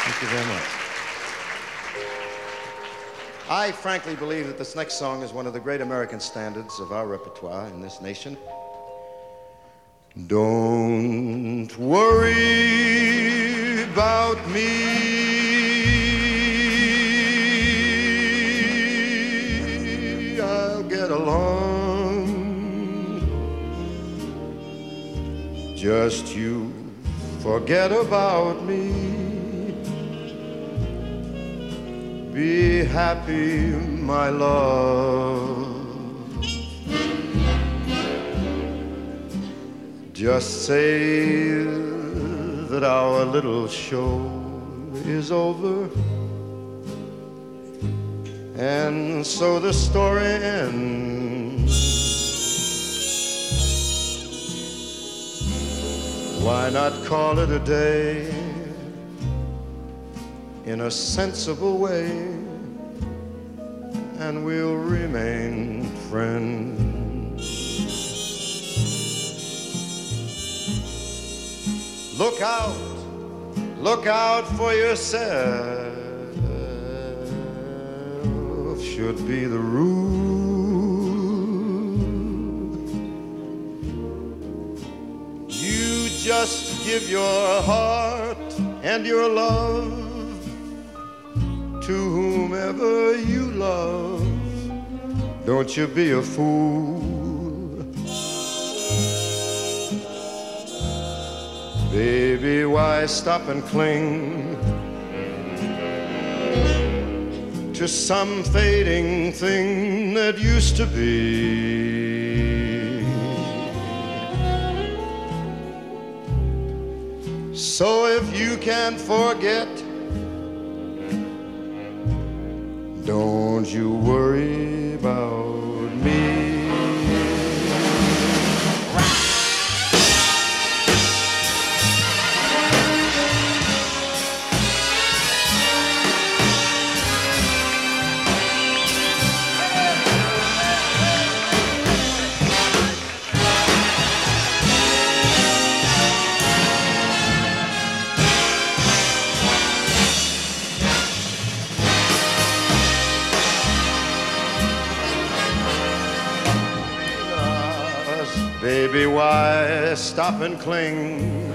Thank you very much. I frankly believe that this next song is one of the great American standards of our repertoire in this nation. Don't worry about me, I'll get along. Just you forget about me. Be happy, my love. Just say that our little show is over, and so the story ends. Why not call it a day in a sensible way, and we'll remain friends. Look out for yourself, should be the rule. You just give your heart and your love to whomever you love. Don't you be a fool. Baby, why stop and cling to some fading thing that used to be? So if you can't forget, don't you worry about me. Baby, why stop and cling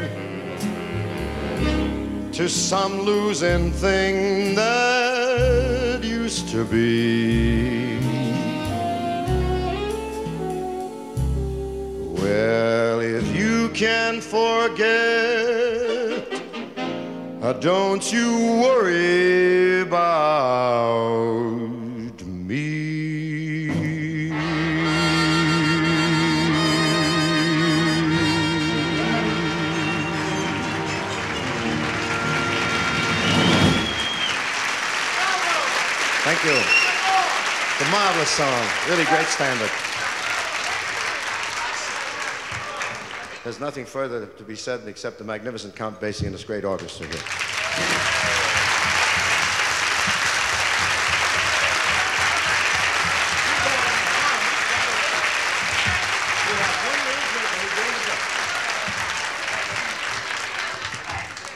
to some losing thing that used to be? Well, if you can forget, don't you worry about me. Thank you. It's a marvelous song. Really great standard. There's nothing further to be said except the magnificent Count Basie and his great orchestra here.